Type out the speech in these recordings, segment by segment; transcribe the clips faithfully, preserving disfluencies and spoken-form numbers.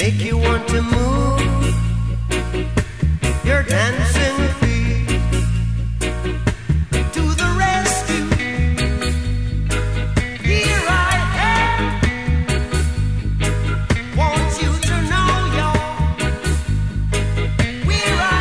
make you want to move your dancing feet to the rescue. Here I am, want you to know you're where I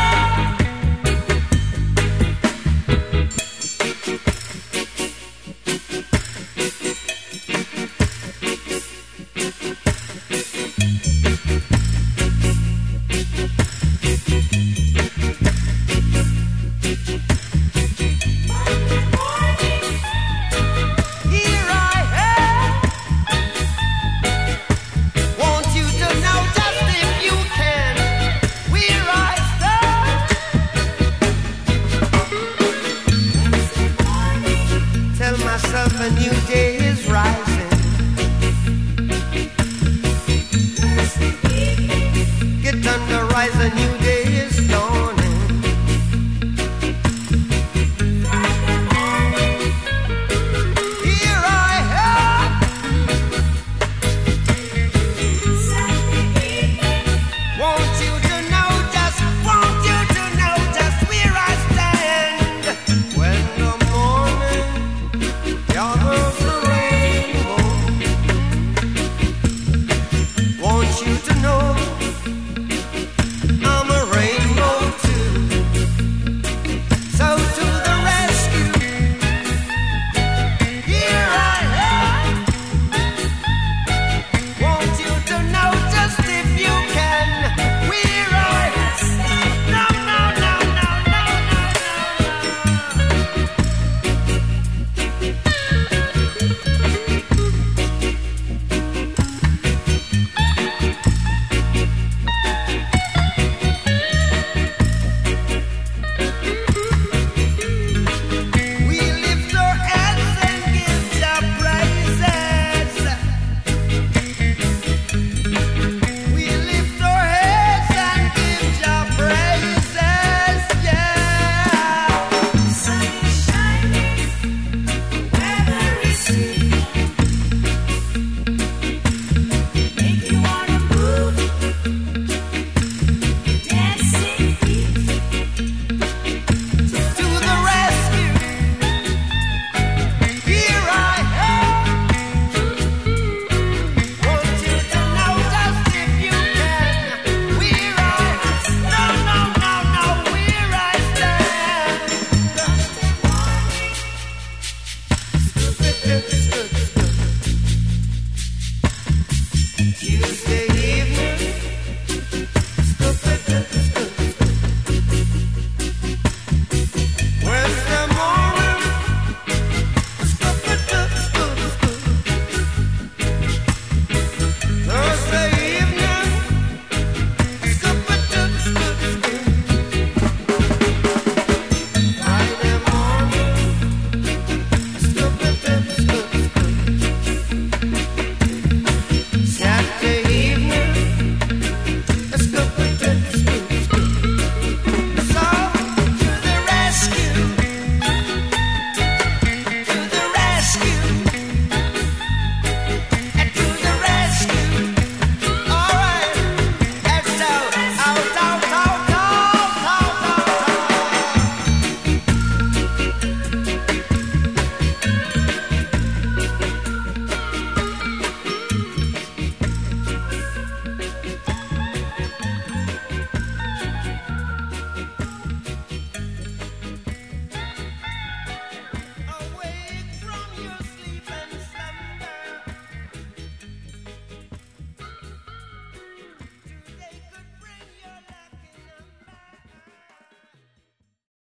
a new day is rising. Get under, rise, a new day is dawning. Here I am, want you to know, just want you to know just where I stand. When the morning gathers around, want you to know I'm a rainbow too. So to the rescue, here I am. Want you to know just if you can where I no no no no no We lift our hands and give Jah praises. We lift our heads and give Jah praises, yeah. Sun is shining, weather is sweet, make you wanna move, dancing feet to the rescue. Here I am, want you to know just if you can where I no no no no where I stand. Tuesday